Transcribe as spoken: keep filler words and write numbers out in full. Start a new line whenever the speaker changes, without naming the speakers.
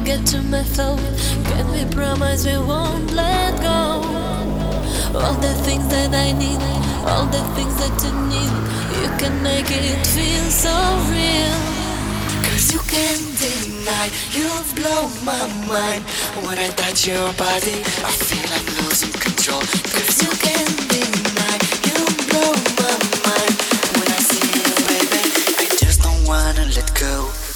get to my thought. Can we promise we won't let go? All the things that I need, all the things that you need, you can make it feel so real.
Cause you can't deny, you've blown my mind. When I touch your body, I feel I'm losing control. Cause you can't deny, you've blown my mind. When I see you, baby, I just don't wanna let go.